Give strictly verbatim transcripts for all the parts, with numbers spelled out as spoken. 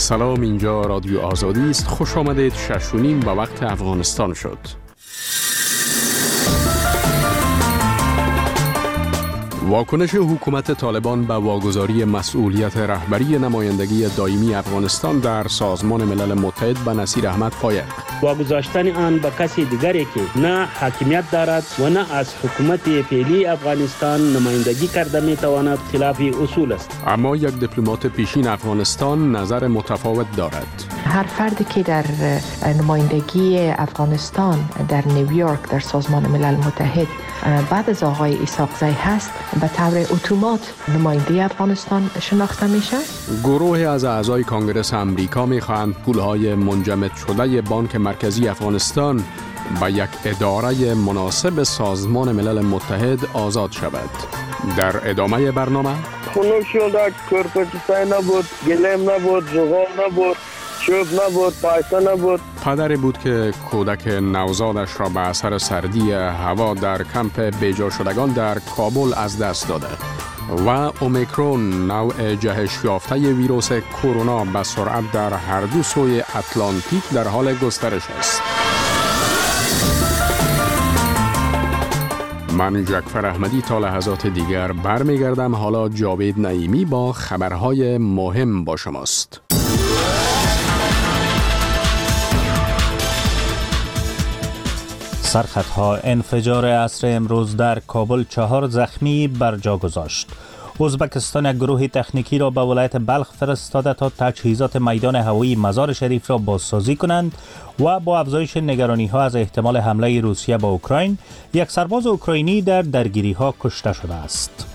سلام، اینجا رادیو آزادی است. خوش آمدید. شش و نیم به وقت افغانستان شد. واکنش حکومت طالبان به واگذاری مسئولیت رهبری نمایندگی دائمی افغانستان در سازمان ملل متحد به نصیر احمد فایق. واگذاشتن آن به کسی دیگری که نه حاکمیت دارد و نه از حکومت فعلی افغانستان نمایندگی کرده میتواند خلاف اصول است. اما یک دیپلمات پیشین افغانستان نظر متفاوت دارد. هر فردی که در نمایندگی افغانستان در نیویورک در سازمان ملل متحد بعد از آقای اسحاق زی هست به طور اتومات نماینده افغانستان شناخته میشه. گروه از اعضای کانگرس امریکا میخواهند پولهای منجمد شده بانک مرکزی افغانستان به یک اداره مناسب سازمان ملل متحد آزاد شود. در ادامه برنامه خونوشون را کرکوچستای نبود، گلیم نبود، زغال نبود، چوب نبود، پایسه نبود. پدری بود که کودک نوزادش را به اثر سردی هوا در کمپ بیجا شدگان در کابل از دست داده و اومیکرون نوع جهش یافته ویروس کرونا به سرعت در هر دو سوی اتلانتیک در حال گسترش است. من جعفر احمدی تا لحظات دیگر برمیگردم. حالا جاوید نعیمی با خبرهای مهم با شماست. سرخطها انفجار عصر امروز در کابل چهار زخمی بر جا گذاشت. ازبکستان یک گروه تکنیکی را به ولایت بلخ فرستاده تا تجهیزات میدان هوایی مزار شریف را بازسازی کنند و با افزایش نگرانی ها از احتمال حمله روسیه به اوکراین، یک سرباز اوکراینی در درگیری ها کشته شده است.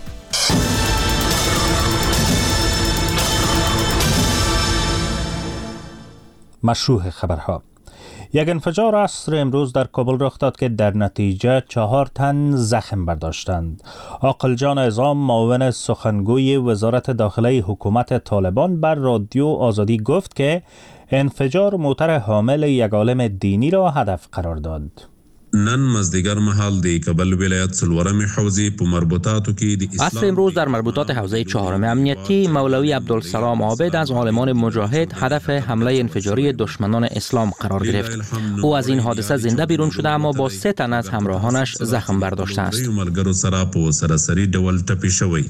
مشروع خبرها. یک انفجار عصر امروز در کابل رخ داد که در نتیجه چهار تن زخم برداشتند. عاقل جان عظام، معاون سخنگوی وزارت داخله حکومت طالبان، بر رادیو آزادی گفت که انفجار موتر حامل یک عالم دینی را هدف قرار داد. نن مازدیگر محل دی کابل ولایت سلورم حوزه په مربوطاتو کې د اسلام عصر امروز در مربوطات حوزه چهارم امنیتی مولوی عبدالسلام عابد از عالمان مجاهد هدف حمله انفجاری دشمنان اسلام قرار گرفت. او از این حادثه زنده بیرون شده اما با سه تن از همراهانش زخم برداشته است. ملګرو سره په سراسری ډول ټپي شوی.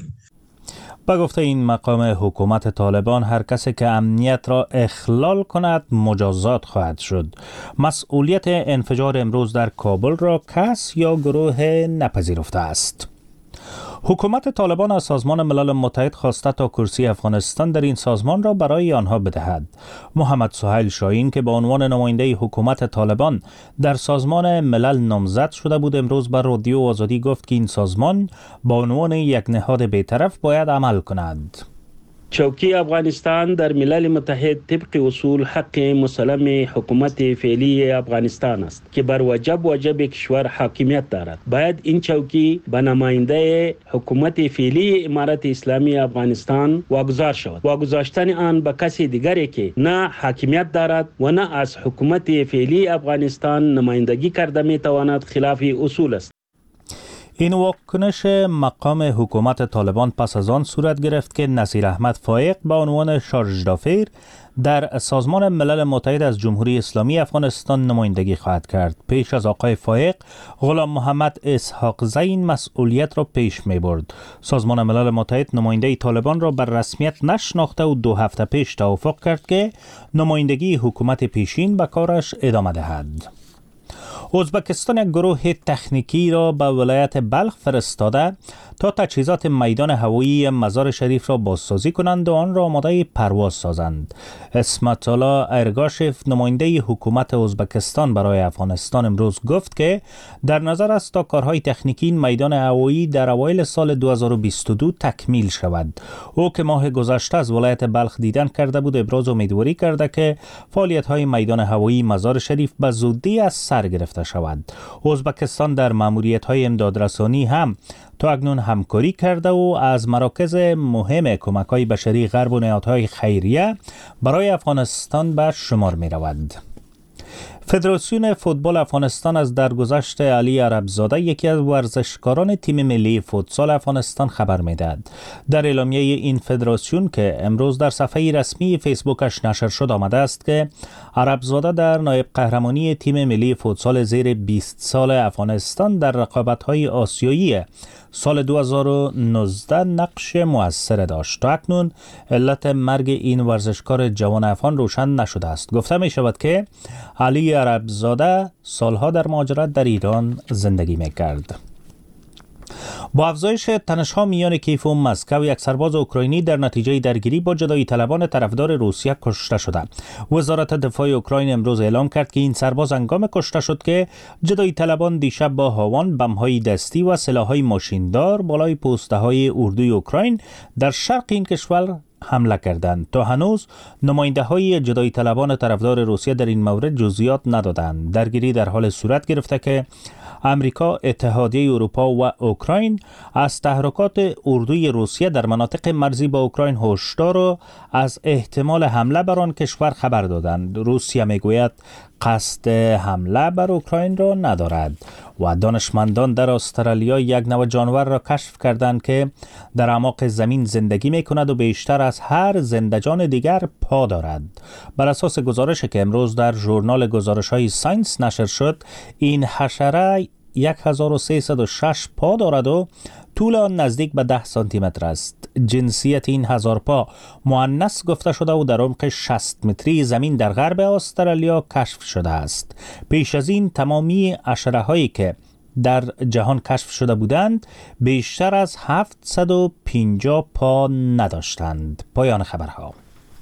به گفته این مقام حکومت طالبان، هر کسی که امنیت را اخلال کند مجازات خواهد شد. مسئولیت انفجار امروز در کابل را کس یا گروه نپذیرفته است. حکومت طالبان از سازمان ملل متحد خواسته تا کرسی افغانستان در این سازمان را برای آنها بدهد. محمد سهیل شاهین که به عنوان نماینده حکومت طالبان در سازمان ملل نامزد شده بود، امروز بر رادیو آزادی گفت که این سازمان با عنوان یک نهاد بی‌طرف باید عمل کند. چوکی افغانستان در ملل متحد طبق اصول حق مسلم حکومت فعلی افغانستان است که بر وجب وجب کشور حاکمیت دارد. باید این چوکی به نماینده حکومت فعلی امارت اسلامی افغانستان واگذار شود. واگذاشتن آن به کسی دیگری که نه حاکمیت دارد و نه از حکومت فعلی افغانستان نمایندگی کرده میتواند خلاف اصول است. این واکنش مقام حکومت طالبان پس از آن صورت گرفت که نصیر احمد فایق به عنوان شارژ دافیر در سازمان ملل متحد از جمهوری اسلامی افغانستان نمایندگی خواهد کرد. پیش از آقای فایق، غلام محمد اسحاق زی این مسئولیت را پیش می برد. سازمان ملل متحد نماینده طالبان را بر رسمیت نشناخته و دو هفته پیش توافق کرد که نمایندگی حکومت پیشین به کارش ادامه دهد. ازبکستان یک گروه تکنیکی را به ولایت بلخ فرستاده تا تجهیزات میدان هوایی مزار شریف را بازسازی کنند و آن را آماده پرواز سازند. اسمت الله ارگاشف، نماینده حکومت ازبکستان برای افغانستان، امروز گفت که در نظر است تا کارهای تکنیکی میدان هوایی در اوایل سال دو هزار و بیست و دو تکمیل شود. او که ماه گذشته از ولایت بلخ دیدن کرده بود، ابراز امیدواری کرده که فعالیت‌های میدان هوایی مزار شریف به زودی از سر گرفته شود. ازبکستان در ماموریت‌های امدادرسانی هم تا اکنون همکاری کرده و از مراکز مهم کمک‌های بشری غرب و نهادهای خیریه برای افغانستان به شمار می رود. فدراسیون فوتبال افغانستان از درگذشت علی عربزاده یکی از ورزشکاران تیم ملی فوتسال افغانستان خبر می‌دهد. در اعلامیه این فدراسیون که امروز در صفحه رسمی فیسبوکش نشر شد آمده است که عربزاده در نایب قهرمانی تیم ملی فوتسال زیر بیست سال افغانستان در رقابت‌های آسیایی سال دو هزار و نوزده نقش مؤثر داشت. تا اکنون علت مرگ این ورزشکار جوان افغان روشن نشده است. گفته می شود که علی عربزاده سالها در مهاجرت در ایران زندگی می کرد. با افزایش تنش‌ها میان کیف و مسکو، یک سرباز اوکراینی در نتیجه درگیری با جدایی طلبان طرفدار روسیه کشته شده. وزارت دفاع اوکراین امروز اعلام کرد که این سرباز هنگام کشته شد که جدایی طلبان دیشب با هاوان، بم‌های دستی و سلاح‌های ماشیندار بالای پوسته‌های اردوی اوکراین در شرق این کشور حمله کردند. تا هنوز نماینده های جدایی طلبان طرفدار روسیه در این مورد جزئیات ندادند. درگیری در حال صورت گرفته که امریکا، اتحادیه اروپا و اوکراین از تحرکات اردوی روسیه در مناطق مرزی با اوکراین هشدار و از احتمال حمله بر آن کشور خبر دادند. روسیه میگوید قصد حمله بر اوکراین را ندارد و دانشمندان در استرالیا یک نوع جانور را کشف کردند که در اعماق زمین زندگی میکند و بیشتر از هر زنده جان دیگر پا دارد. بر اساس گزارشی که امروز در ژورنال گزارش‌های ساینس نشر شد، این حشره هزار و سیصد و شش پا دارد و طول آن نزدیک به ده سانتی متر است. جنسیت این هزار پا مؤنث گفته شده و در عمق شصت متری زمین در غرب استرالیا کشف شده است. پیش از این تمامی حشره هایی که در جهان کشف شده بودند بیشتر از هفتصد و پنجاه پا نداشتند. پایان خبرها.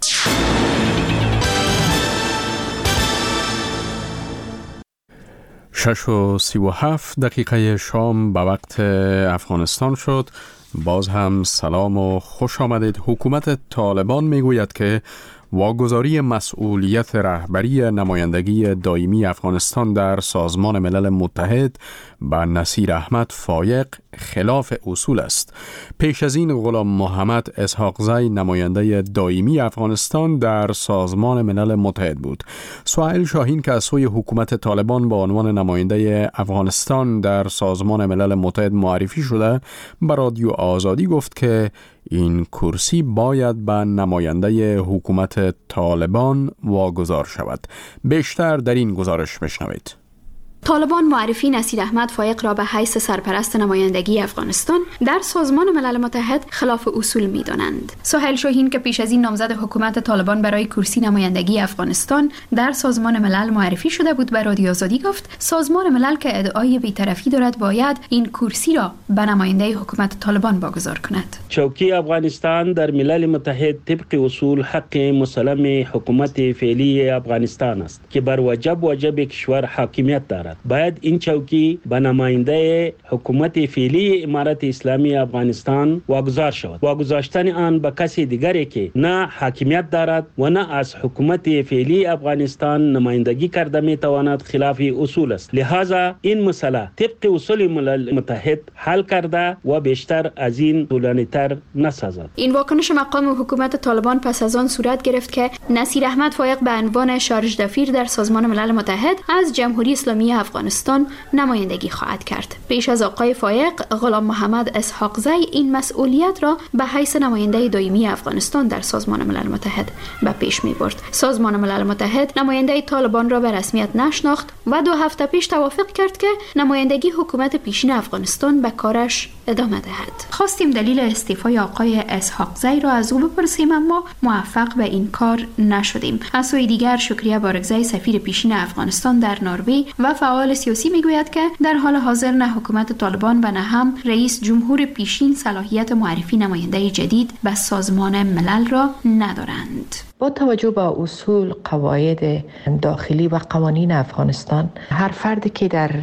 شش و سی و هفت دقیقه شام به وقت افغانستان شد. باز هم سلام و خوش آمدید. حکومت طالبان میگوید که واگذاری مسئولیت رهبری نمایندگی دائمی افغانستان در سازمان ملل متحد به نصیر احمد فایق خلاف اصول است. پیش از این غلام محمد اسحاقزی نماینده دائمی افغانستان در سازمان ملل متحد بود. سهیل شاهین که از سوی حکومت طالبان به عنوان نماینده افغانستان در سازمان ملل متحد معرفی شده، به رادیو آزادی گفت که این کرسی باید به نماینده حکومت طالبان واگذار شود. بیشتر در این گزارش بشنوید. طالبان معرفی نصیر احمد فایق را به حیث سرپرست نمایندگی افغانستان در سازمان ملل متحد خلاف اصول می‌دانند. سهیل شاهین که پیش از این نامزد حکومت طالبان برای کرسی نمایندگی افغانستان در سازمان ملل معرفی شده بود، به رادیو آزادی گفت سازمان ملل که ادعای بی‌طرفی دارد باید این کرسی را به نماینده حکومت طالبان واگذار کند. چوکی افغانستان در ملل متحد طبق اصول حق مسلم حکومت فعلی افغانستان است که بر وجب وجب کشور حاکمیت دارد. باید این چوکی به نماینده حکومت فعلی امارت اسلامی افغانستان واگذار شود. واگذاشتن آن به کسی دیگری که نه حاکمیت دارد و نه از حکومت فعلی افغانستان نمایندگی کرده می تواند خلاف اصول است. لہذا این مسئله طبق اصول ملل متحد حل کرده و بیشتر از این طولانی‌تر نسازد. این واکنش مقام حکومت طالبان پس از آن صورت گرفت که نصیر احمد فایق به عنوان شارژ دفیر در سازمان ملل متحد از جمهوری اسلامی افغانستان نمایندگی خواهد کرد. پیش از آقای فایق، غلام محمد اسحاقزی این مسئولیت را به حیث نماینده دائمی افغانستان در سازمان ملل متحد به پیش می برد. سازمان ملل متحد نماینده طالبان را به رسمیت نشناخت و دو هفته پیش توافق کرد که نمایندگی حکومت پیشین افغانستان به کارش ادامه دهد. خواستیم دلیل استعفای آقای اسحاقزی را از او بپرسیم، اما موفق به این کار نشدیم. از سوی دیگر شکریه بارگزی سفیر پیشین افغانستان در نروژ و فعال سیاسی میگوید که در حال حاضر نه حکومت طالبان و نه هم رئیس جمهور پیشین صلاحیت معرفی نماینده جدید به سازمان ملل را ندارند. با توجه به اصول، قواعد داخلی و قوانین افغانستان، هر فردی که در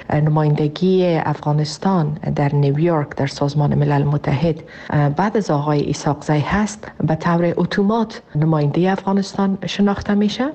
نمایندگی افغانستان در نیویورک در سازمان ملل متحد بعد از آقای اسحاقزی هست، به طور اتومات نماینده افغانستان شناخته میشه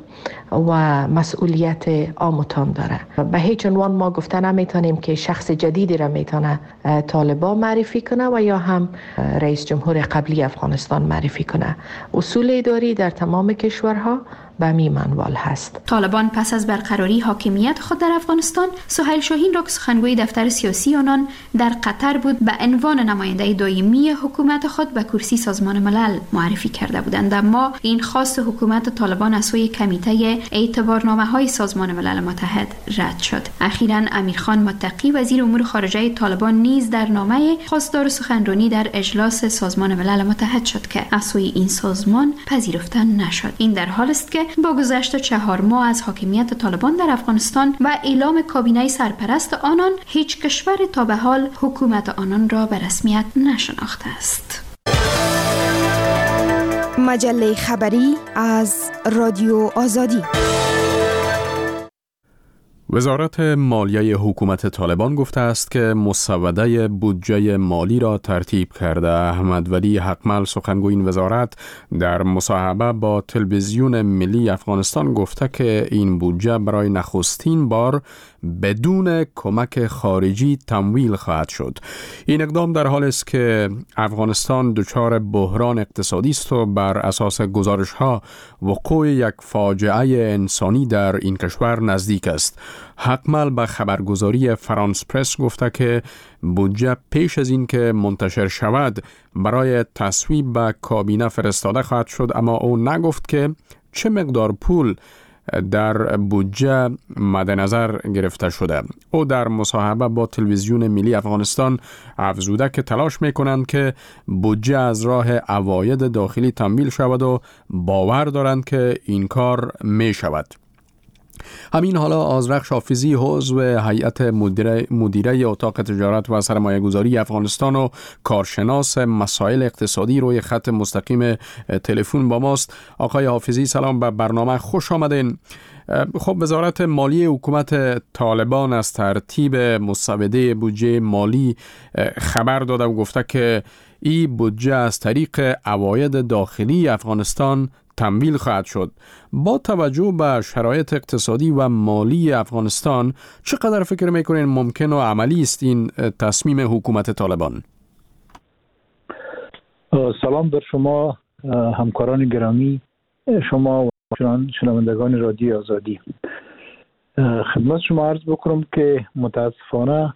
و مسئولیت آموتان داره. به هیچ عنوان ما گفته نمیتونیم که شخص جدیدی را میتونه طالبان معرفی کنه و یا هم رئیس جمهور قبلی افغانستان معرفی کنه. اصول اداری در تمام کشورها به می منوال هست. طالبان پس از برقراری حاکمیت خود در افغانستان، سهیل شاهین را که سخنگوی دفتر سیاسی آنان در قطر بود به عنوان نماینده دائمی حکومت خود به کرسی سازمان ملل معرفی کرده بودند، اما این خواست حکومت طالبان از سوی کمیته اعتبارنامه‌های سازمان ملل متحد رد شد. اخیراً امیرخان متقی وزیر امور خارجه طالبان نیز در نامه خواستار سخنرانی در اجلاس سازمان ملل متحد شد که از سوی این سازمان پذیرفته نشد. این در حالی است که با گذشت چهار ماه از حاکمیت طالبان در افغانستان و اعلام کابینه سرپرست آنان، هیچ کشور تا به حال حکومت آنان را به رسمیت نشناخته است. مجله خبری از رادیو آزادی. وزارت مالیه حکومت طالبان گفته است که مسوده بودجه مالی را ترتیب کرده. احمد ولی حقمل سخنگوی این وزارت در مصاحبه با تلویزیون ملی افغانستان گفته که این بودجه برای نخستین بار بدون کمک خارجی تمویل خواهد شد. این اقدام در حال است که افغانستان دچار بحران اقتصادی است و بر اساس گزارش‌ها وقوع یک فاجعه انسانی در این کشور نزدیک است. حقمل به خبرگزاری فرانس پرس گفته که بودجه پیش از این که منتشر شود برای تصویب به کابینه فرستاده خواهد شد، اما او نگفت که چه مقدار پول در بودجه مد نظر گرفته شده. او در مصاحبه با تلویزیون ملی افغانستان افزوده که تلاش میکنند که بودجه از راه عواید داخلی تمویل شود و باور دارند که این کار می شود. همین حالا آذرخش حافظی عضو هیئت مدیره, مدیره اتاق تجارت و سرمایه گذاری افغانستان و کارشناس مسائل اقتصادی روی خط مستقیم تلفن با ماست. آقای حافظی سلام، به برنامه خوش آمدین. خب وزارت مالیه حکومت طالبان از ترتیب مسوده بودجه مالی خبر داده و گفته که این بودجه از طریق عواید داخلی افغانستان تمویل خواهد شد. با توجه به شرایط اقتصادی و مالی افغانستان چقدر فکر میکنین ممکن و عملی است این تصمیم حکومت طالبان؟ سلام بر شما همکاران گرامی، شما و شنوندگان رادیو آزادی. خدمت شما عرض بکنم که متاسفانه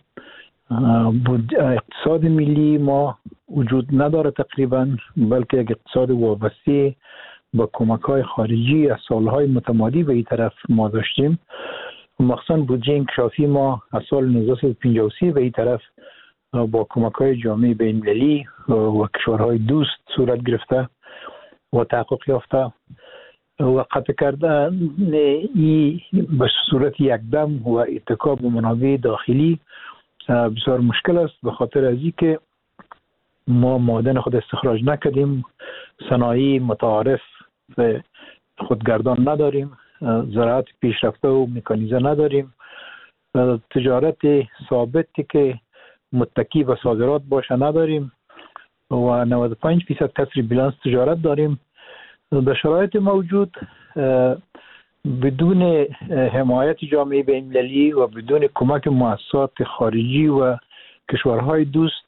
اقتصاد ملی ما وجود نداره تقریبا، بلکه یک اقتصاد وابسته با کمک‌های خارجی از سالهای متمادی به این طرف ما داشتیم. مخصوصا بودجه انکشافی ما از سال نوزده پنجاه و سه به این طرف با کمک‌های جامعه بین‌المللی و کشورهای دوست صورت گرفته و تحقق یافته و قطع کردن این به صورت یکدم و اتکا به منابع داخلی بسیار مشکل است، به خاطر از این که ما معادن خود استخراج نکردیم، صنایع متعارف و خودگردان نداریم، زراعت پیشرفته و مکانیزه نداریم، تجارت ثابتی که متکی به صادرات باشه نداریم و نود و پنج درصد کسر بیلانس تجارت داریم. در شرایط موجود بدون حمایت جامعه بین‌المللی و بدون کمک مؤسسات خارجی و کشورهای دوست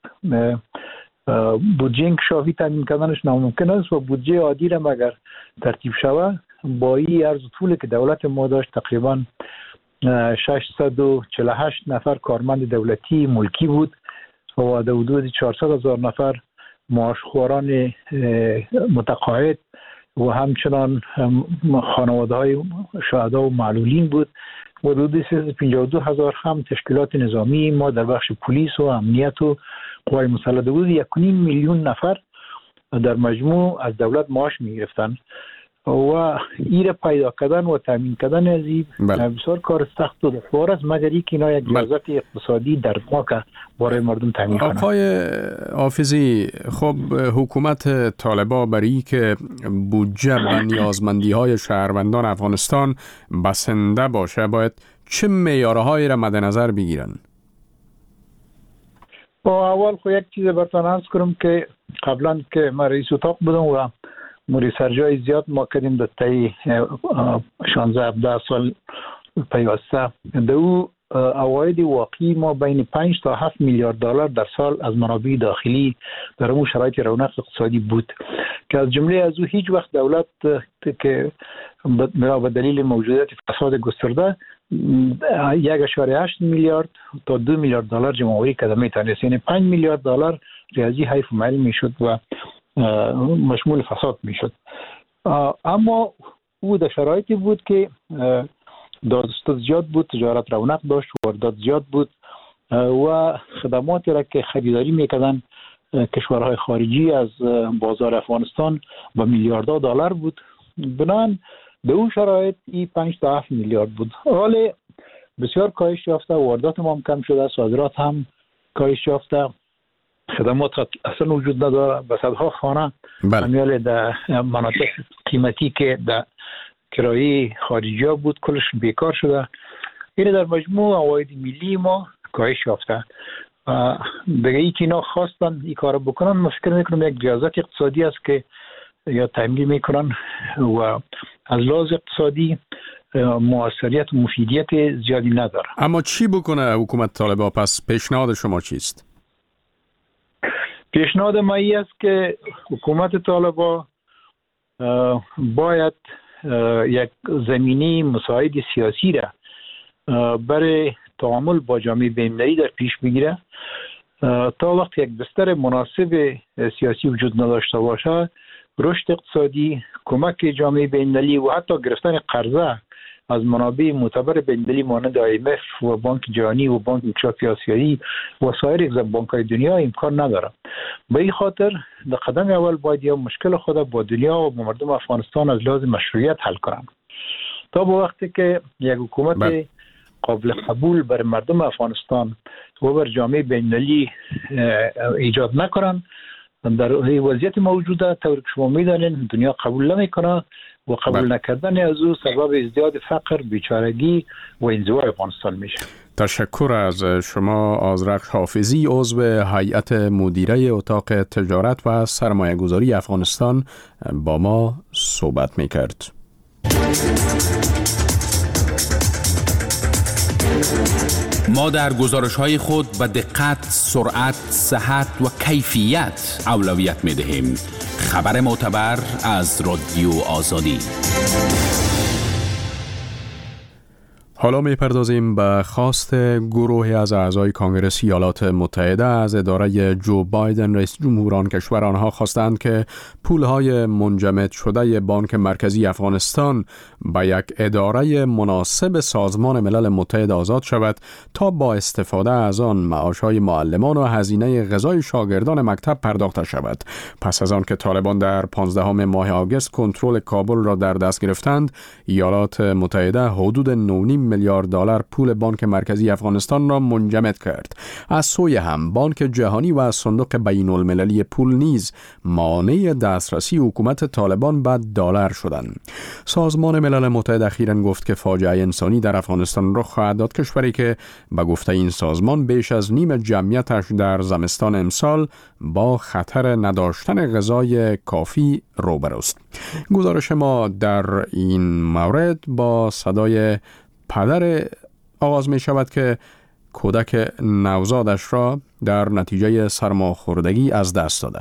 بودجه انکشافی تامین کردنش ناممکن است و بودجه عادی را اگر ترتیب شود با این عرض طولی که دولت ما داشت تقریبا ششصد و چهل و هشت نفر کارمند دولتی ملکی بود و در حدود چهارصد هزار نفر معاشخواران متقاعد و همچنان خانواده های شهدا و معلولین بود و حدود سیصد و پنجاه و دو هزار هم تشکیلات نظامی ما در بخش پلیس و امنیت و قوای مسلح بود. یک و نیم میلیون نفر در مجموع از دولت معاش می گرفتن و این را پیدا کردن و تامین کردن از این بسیار کار سخت و دشوار است، مگر اینکه اینا یک ریاضت اقتصادی دردناک برای مردم تامین کنند. آقای حافظی، خب حکومت طالبان برای که بودجه به نیازمندی‌های شهروندان افغانستان بسنده باشه باید چه معیارهایی را مد نظر بگیرن؟ با اول خو یک چیز براتون عرض کنم که قبلا که من رئیس اتاق بودم و ریسرچ‌های زیاد ما کردیم در طی شانزده هفده سال پیوسته، در او عواید واقعی ما بین پنج تا هفت میلیارد دلار در سال از منابع داخلی در اون شرایط رونق اقتصادی بود که از جمله از او هیچ وقت دولت که به دلیل موجودیت فساد گسترده یک اشاره هشت میلیارد تا دو میلیارد دلار جمع‌آوری کرده میتونست، یعنی پنج میلیارد دلار ریاضی حیف و معلوم میشد و مشمول فساد میشد. اما او در شرایطی بود که دادستان زیاد بود، تجارت رونق داشت، واردات زیاد بود و خدماتی را که خریداری میکردن کشورهای خارجی از بازار افغانستان با میلیاردها دلار بود. بنابراین به اون شرایط این پنج تا هفت میلیارد بود. حالا بسیار کاهش یافته، واردات ما هم کم شده، صادرات هم کاهش یافته، خدمات اصلا وجود نداره. به صدها خانه همیال در مناطق قیمتی که در کرایه خارجی ها بود کلش بیکار شده. این در مجموع عواید ملی ما کاهش یافته. دیگه ای که اینا خواستن این کار بکنن، ما فکر میکنم یک ریاضت اقتصادی است که یا تعمیل میکنن و از لحاظ اقتصادی موثریت و مفیدیت زیادی نداره. اما چی بکنه حکومت طالبان؟ پس پیشنهاد شما چیست؟ پیشنهاد ما این است که حکومت طالبان باید یک زمینه مساعد سیاسی را برای تعامل با جامعه بین‌المللی در پیش بگیره. تا وقت یک بستر مناسب سیاسی وجود نداشته باشه، رشد اقتصادی، کمک جامعه بین‌المللی و حتی گرفتن قرضه از منابع معتبر بین‌المللی مانند آی ام اف و بانک جهانی و بانک انکشافی آسیایی و سایر بانک‌های دنیا امکان نداره. به این خاطر در قدم اول باید یا مشکل خود با دنیا و با مردم افغانستان از لحاظ مشروعیت حل کنند. تا به وقتی که یک حکومت بله. قابل قبول بر مردم افغانستان و بر جامعه بین‌المللی ایجاد نکنن، در وضعیت موجوده طور که شما میدانید دنیا قبول نمیکنه و قبول بله. نکردن از او سبب ازدیاد فقر، بیچارگی و انزوای افغانستان میشه. تشکر از شما آذرخ حافظی، عضو هیئت مدیره اتاق تجارت و سرمایه گذاری افغانستان با ما صحبت میکرد. ما در گزارش‌های خود به دقت، سرعت، صحت و کیفیت اولویت می‌دهیم. خبر معتبر از رادیو آزادی. حالا میپردازیم به خواست گروهی از اعضای کنگره ایالات متحده از اداره جو بایدن رئیس جمهور آن کشور. آنها خواستند که پولهای منجمد شده بانک مرکزی افغانستان به یک اداره مناسب سازمان ملل متحد آزاد شود تا با استفاده از آن معاشهای معلمان و هزینه غذای شاگردان مکتب پرداخته شود. پس از آن که طالبان در پانزدهم ماه آگوست کنترل کابل را در دست گرفتند، ایالات متحده حدود نه میلیارد دلار پول بانک مرکزی افغانستان را منجمد کرد. از سوی هم بانک جهانی و صندوق بین المللی پول نیز مانع دسترسی حکومت طالبان به دلار شدند. سازمان ملل متحد اخیراً گفت که فاجعه انسانی در افغانستان رخ خواهد داد، کشوری که به گفته این سازمان بیش از نیم جمعیتش در زمستان امسال با خطر نداشتن غذای کافی روبروست. گزارش ما در این مورد با صدای پدر آغاز می شود که کودک نوزادش را در نتیجه سرماخوردگی از دست داده.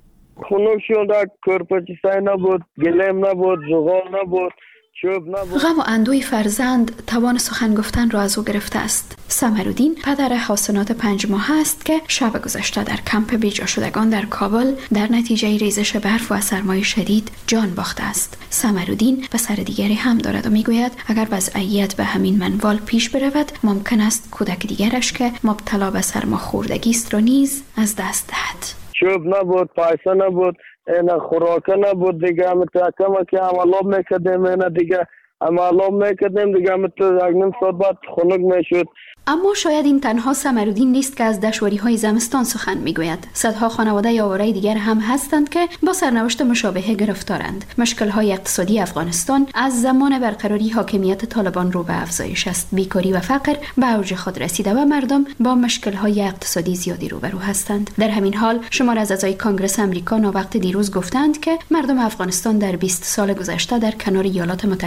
خنک شد، کرپچیسای نبود، گلیم نبود، زغال نبود، چوب نبود. غم و اندوی فرزند توان سخن گفتن را از او گرفته است. سمرالدین پدر حسنات پنج ماه است که شب گذشته در کمپ بیجا شدگان در کابل در نتیجه ریزش برف و سرمای شدید جان باخته است. سمرالدین پسر دیگری هم دارد و میگوید اگر وضعیت به همین منوال پیش برود ممکن است کودک دیگرش که مبتلا به سرماخوردگی است را نیز از دست دهد. چوب نبود، پیسه نبود، اینا خوراکه نبود دیگه. همه تاکم که عملاب میکردیم، اینا دیگه عملاب میکردیم دیگه. همه تو یک نیم ساعت بعد خنک میشد. اما شاید این تنها سمرالدین نیست که از دشواری های زمستان سخن میگوید. صدها خانواده آواره دیگر هم هستند که با سرنوشت مشابه گرفتارند. مشکل های اقتصادی افغانستان از زمان برقراری حاکمیت طالبان رو به افزایش است. بیکاری و فقر به اوج خود رسیده و مردم با مشکل های اقتصادی زیادی روبرو هستند. در همین حال شمار از اعضای کنگره امریکا وقت دیروز گفتند که مردم افغانستان در بیست سال گذشته در کنار ایالات متحده مبارزه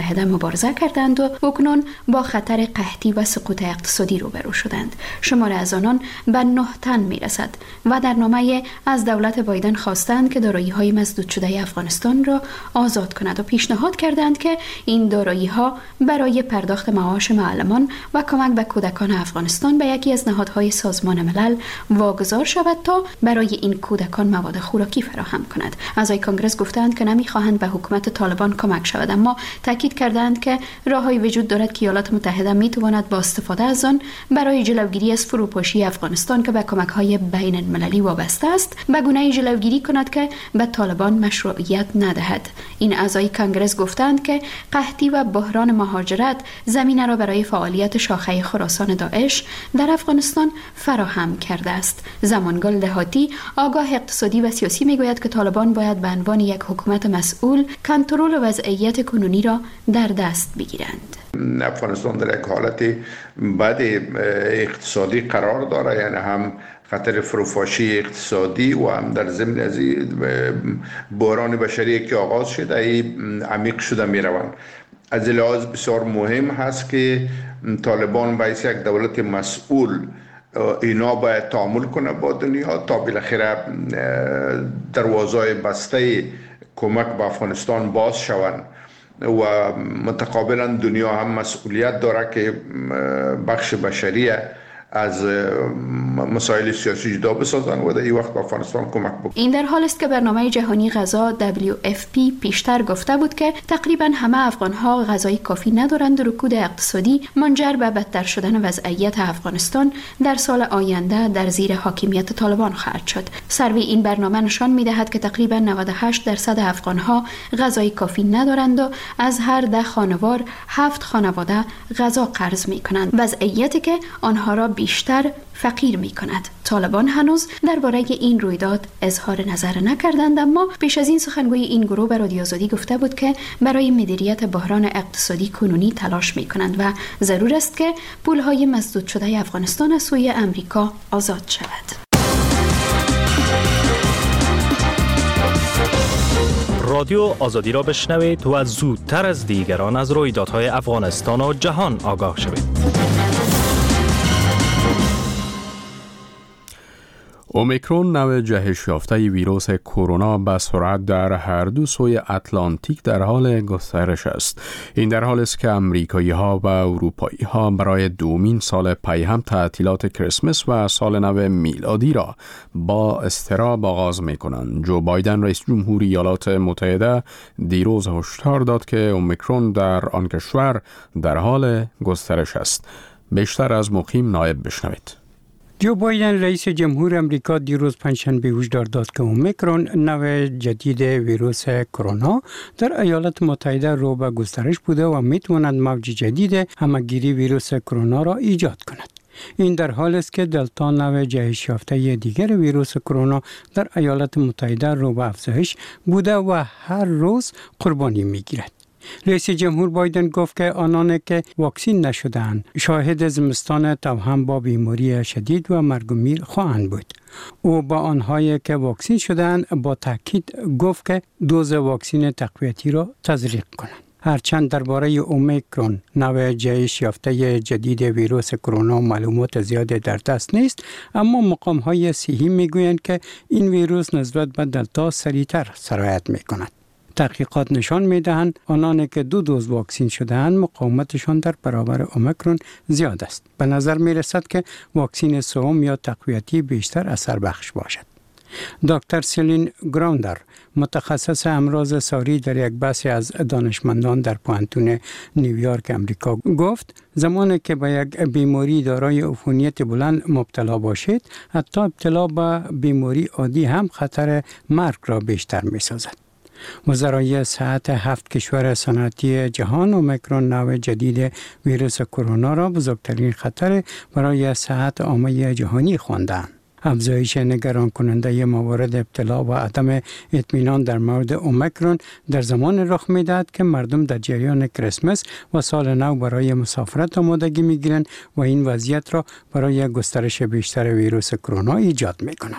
مبارزه کردند و اکنون با خطر قحطی و سقوط اقتصادی روبرو شدند. شمار از آنان به نه تن میرسد و در نامه از دولت بایدن خواستند که دارایی‌های مسدود شده افغانستان را آزاد کند و پیشنهاد کردند که این دارایی‌ها برای پرداخت معاش معلمان و کمک به کودکان افغانستان به یکی از نهادهای سازمان ملل واگذار شود تا برای این کودکان مواد خوراکی فراهم کند. اعضای کانگرس گفتند که نمی‌خواهند به حکومت طالبان کمک شود، اما تاکید کردند که راه‌هایی وجود دارد که ایالات متحده می‌تواند با استفاده از آن برای جلوگیری از فروپاشی افغانستان که به کمک‌های بین المللی وابسته است، به گونه‌ای جلوگیری کند که به طالبان مشروعیت ندهد. این اعضای کانگرس گفتند که قحطی و بحران مهاجرت زمینه را برای فعالیت شاخه خراسان داعش در افغانستان فراهم کرده است. زمانگل دهاتی، آگاه اقتصادی و سیاسی میگوید که طالبان باید به عنوان یک حکومت مسئول کنترل وضعیت کنونی را در دست بگیرند. افغانستان در یک حالت بد اقتصادی قرار داره، یعنی هم خطر فروپاشی اقتصادی و هم در ضمن از بحران بشری که آغاز شده ای عمیق شده می روند. از لحاظ بسیار مهم هست که طالبان باید یک دولت مسئول اینا باید تعامل کنه با دنیا تا بالاخره دروازه بسته کمک به افغانستان باز شوند و متقابلا دنیا هم مسئولیت داره که بخش بشری از مسائل سیاسی جدا بسازن و در این وقت به افغانستان کمک بکنن. این در حال است که برنامه جهانی غذا دبلیو اف پی پیشتر گفته بود که تقریبا همه افغان‌ها غذای کافی ندارند و رکود اقتصادی منجر به بدتر شدن وضعیت افغانستان در سال آینده در زیر حاکمیت طالبان خواهد شد. سروی این برنامه نشان می‌دهد که تقریبا نود و هشت درصد افغان‌ها غذای کافی ندارند و از هر ده خانوار هفت خانواده غذا قرض می‌کنند، وضعیتی که آنها را بیشتر فقیر می کند. طالبان هنوز درباره این رویداد اظهار نظر نکردند، اما پیش از این سخنگوی این گروه به رادیو آزادی گفته بود که برای مدیریت بحران اقتصادی کنونی تلاش می کنند و ضرور است که پولهای مسدود شده افغانستان از سوی امریکا آزاد شود. رادیو آزادی را بشنوید و زودتر از دیگران از رویدادهای افغانستان و جهان آگاه شوید. اومیکرون نوع جهش یافته ویروس کرونا به سرعت در هر دو سوی اتلانتیک در حال گسترش است. این در حالی است که امریکایی ها و اروپایی ها برای دومین سال پی هم تعطیلات کریسمس و سال نو میلادی را با اضطراب آغاز می کنند. جو بایدن رئیس جمهوری ایالات متحده دیروز هشدار داد که اومیکرون در آن کشور در حال گسترش است. بیشتر از مقیم نایب بشنوید. جو بایدن رئیس جمهور امریکا دیروز پنجشنبه هشدار داد که اومیکرون نوع جدید ویروس کرونا در ایالات متحده رو به گسترش بوده و میتواند موج جدید همهگیری ویروس کرونا را ایجاد کند. این در حالی است که دلتا نوع جهش یافته دیگر ویروس کرونا در ایالات متحده رو به افزایش بوده و هر روز قربانی میگیرد. رئیس جمهور بایدن گفت که آنان که واکسین نشدند شاهد زمستان توأم با بیماری شدید و مرگ و میر خواهند بود. او با آنهایی که واکسین شدند با تاکید گفت که دوز واکسین تقویتی را تزریق کنند. هرچند درباره اومیکرون نوع جهش یافته جدید ویروس کرونا معلومات زیاد در دست نیست، اما مقام‌های صحی میگویند که این ویروس نسبت به دلتا سریعتر سرایت میکند. تحقیقات نشان می‌دهند آنانی که دو دوز واکسین شده‌اند مقاومتشان در برابر اومیکرون زیاد است. به نظر می‌رسد که واکسین سوم یا تقویتی بیشتر اثر بخش باشد. دکتر سلین گراوندر متخصص امراض ساری در یک بحث از دانشمندان در پوهنتون نیویورک امریکا گفت زمانی که به یک بیماری دارای عفونیت بلند مبتلا باشید حتی ابتلا به بیماری عادی هم خطر مرگ را بیشتر می‌سازد. وزرای صحت هفت کشور صنعتی جهان اومیکرون نوع جدید ویروس کرونا را بزرگترین خطر برای صحت عامه جهانی خواندند. افزایش نگران کننده موارد ابتلا و عدم اطمینان در مورد اومیکرون در زمان رخ می‌دهد که مردم در جریان کریسمس و سال نو برای مسافرت آمادگی می‌گیرند و این وضعیت را برای گسترش بیشتر ویروس کرونا ایجاد می‌کند.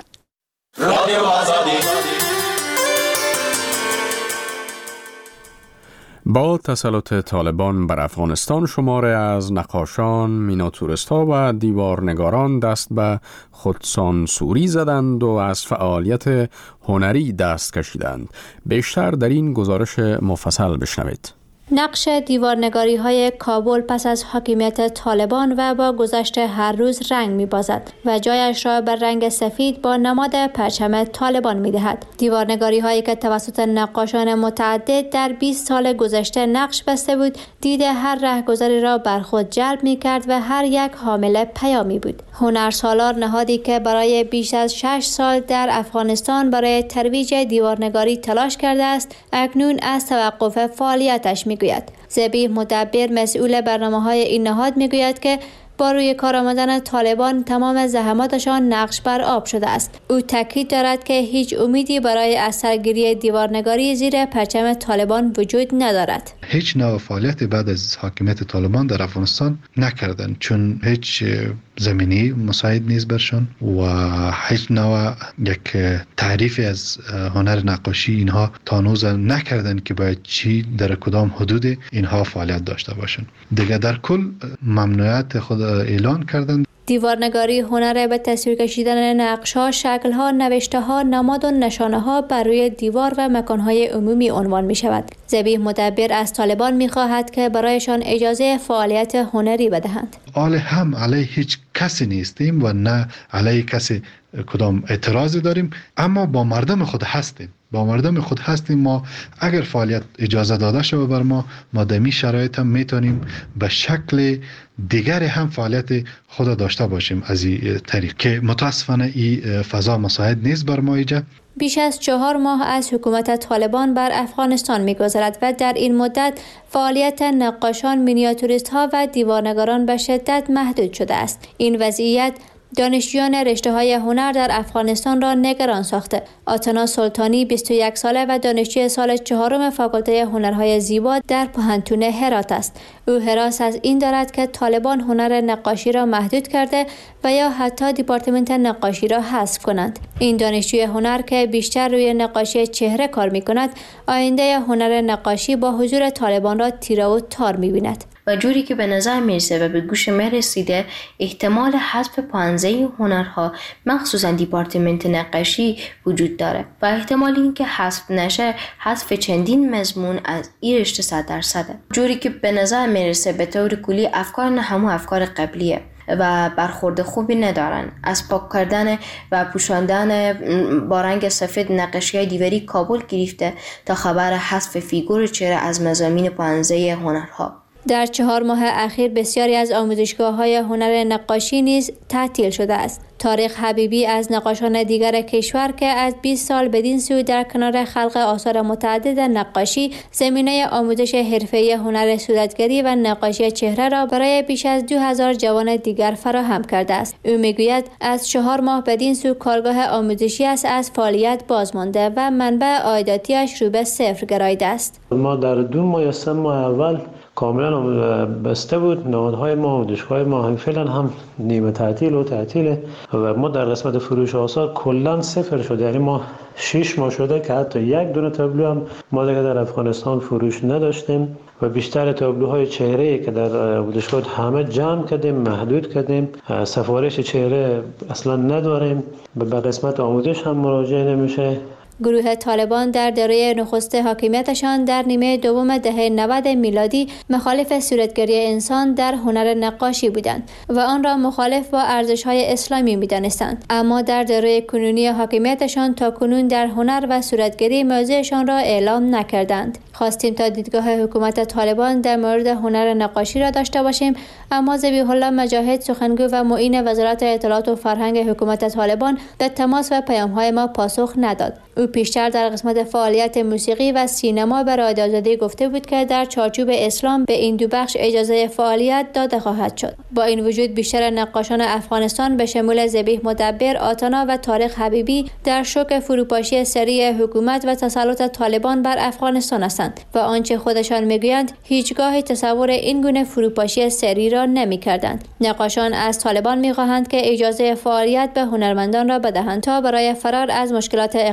با تسلط طالبان بر افغانستان شماره از نقاشان، میناتورست‌ها و دیوارنگاران دست به خودسانسوری زدند و از فعالیت هنری دست کشیدند. بیشتر در این گزارش مفصل بشنوید. نقش دیوارنگاری های کابل پس از حاکمیت طالبان و با گذشت هر روز رنگ می بازد و جایش را بر رنگ سفید با نماد پرچم طالبان می دهد. دیوارنگاری هایی که توسط نقاشان متعدد در بیست سال گذشته نقش بسته بود، دید هر رهگذاری را بر خود جلب می کرد و هر یک حامل پیامی بود. هنرسالار نهادی که برای بیش از شش سال در افغانستان برای ترویج دیوارنگاری تلاش کرده است، اکنون از توقف فعالیتش می گوید. ذبیح مدبر مسئول برنامه‌های این نهاد میگوید که با روی کار آمدن طالبان تمام زحماتشان نقش بر آب شده است. او تاکید دارد که هیچ امیدی برای از سرگیری دیوارنگاری زیر پرچم طالبان وجود ندارد. هیچ نوع فعالیت بعد از حاکمیت طالبان در افغانستان نکردند، چون هیچ زمینی مساعد نیست برشان و هیچ نوع یک تعریفی از هنر نقاشی اینها تا هنوز نکردند که باید چی در کدام حدود اینها فعالیت داشته باشند. دیگه در کل ممنوعیت خود اعلان کردند. دیوارنگاری هنر به تصویر کشیدن نقش‌ها، شکل‌ها، نوشته‌ها، نماد و نشانه‌ها بر روی دیوار و مکان‌های عمومی عنوان می‌شود. ذبیح مدبر از طالبان می‌خواهد که برایشان اجازه فعالیت هنری بدهند. آله هم علیه هیچ کسی نیستیم و نه علیه کسی کدام اعتراضی داریم، اما با مردم خود هستیم. با مردم خود هستیم. ما اگر فعالیت اجازه داده شود بر ما، ما در این شرایط هم میتونیم به شکل دیگر هم فعالیت خود داشته باشیم از این طریق که متاسفانه این فضا مساعد نیست بر ما اینجا. بیش از چهار ماه از حکومت طالبان بر افغانستان می‌گذرد و در این مدت فعالیت نقاشان، مینیاتوریست‌ها و دیوارنگاران به شدت محدود شده است. این وضعیت دانشجویان رشته‌های هنر در افغانستان را نگران ساخته. آتنا سلطانی بیست و یک ساله و دانشجوی سال چهارم فاکولته هنرهای زیبا در پوهنتون هرات است. او هراس از این دارد که طالبان هنر نقاشی را محدود کرده و یا حتی دیپارتمنت نقاشی را حذف کنند. این دانشجوی هنر که بیشتر روی نقاشی چهره کار می‌کند، آینده هنر نقاشی با حضور طالبان را تیره و تار می‌بیند. و جوری که به نظر میرسه و به گوش من رسیده، احتمال حذف پانزه هنرها مخصوصا دیپارتمنت نقاشی وجود داره و احتمال این که حذف نشه حذف چندین مضمون از این رشته صد درصده. جوری که به نظر میرسه به طور کلی افکار نه همون افکار قبلیه و برخورد خوبی ندارن. از پاک کردن و پوشاندن با رنگ سفید نقاشی دیواری کابل گرفته تا خبر حذف فیگور چهره از مضامین پانزه هنرها. در چهار ماه اخیر بسیاری از آموزشگاه‌های هنر نقاشی نیز تعطیل شده است. طارق حبیبی از نقاشان دیگر کشور که از بیست سال بدین سو در کنار خلق آثار متعدد نقاشی زمینه آموزش حرفه‌ای هنر صورتگری و نقاشی چهره را برای بیش از دو هزار جوان دیگر فراهم کرده است. او میگوید از چهار ماه بدین سو کارگاه آموزشی است از فعالیت بازمانده و منبع عایداتیش رو به صفر گرایده است. ما در دو ماه یا سه ماه اول کاملا بسته بود. نهادهای ما و دانشگاه ما هم فعلا هم نیمه تعطیل و تعطیله و ما در قسمت فروش آثار کلا صفر شده. یعنی ما شش ماه شده که حتی یک دونه تابلو هم ما دیگه در افغانستان فروش نداشتیم و بیشتر تابلوهای چهره که در دانشگاه همه جمع کردیم، محدود کردیم. سفارش چهره اصلا نداریم، به قسمت آموزش هم مراجعه نمیشه. گروه طالبان در دوره نخست حاکمیتشان در نیمه دوم دهه نود میلادی مخالف صورتگری انسان در هنر نقاشی بودند و آن را مخالف با ارزش‌های اسلامی می‌دانستند، اما در دوره کنونی حاکمیتشان تا کنون در هنر و صورتگری موضعشان را اعلام نکردند. خواستیم تا دیدگاه حکومت طالبان در مورد هنر نقاشی را داشته باشیم، اما ذبیح الله مجاهد سخنگو و معین وزارت اطلاعات و فرهنگ حکومت طالبان به تماس و پیام‌های ما پاسخ نداد. او پیشتر در قسمت فعالیت موسیقی و سینما به رادیو آزادی گفته بود که در چارچوب اسلام به این دو بخش اجازه فعالیت داده خواهد شد. با این وجود بیشتر نقاشان افغانستان به شمول ذبیح مدبر، آتنا و طارق حبیبی در شوک فروپاشی سریع حکومت و تسلط طالبان بر افغانستان هستند و آنچه خودشان میگویند هیچگاه تصور این گونه فروپاشی سری را نمی‌کردند. نقاشان از طالبان می‌خواهند که اجازه فعالیت به هنرمندان را بدهند تا برای فرار از مشکلات اقتصادی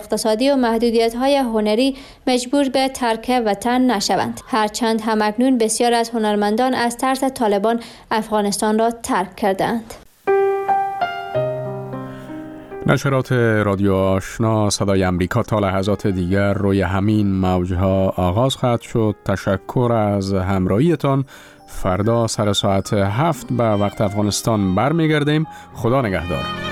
اقتصادی و محدودیت‌های هنری مجبور به ترک وطن نشوند. هرچند همکنون بسیار از هنرمندان از ترس طالبان افغانستان را ترک کردند. نشرات رادیو آشنا صدای امریکا تا لحظات دیگر روی همین موجها آغاز خواهد شد. تشکر از همراهیتان. فردا سر ساعت هفت به وقت افغانستان برمیگردیم. خدا نگهدار.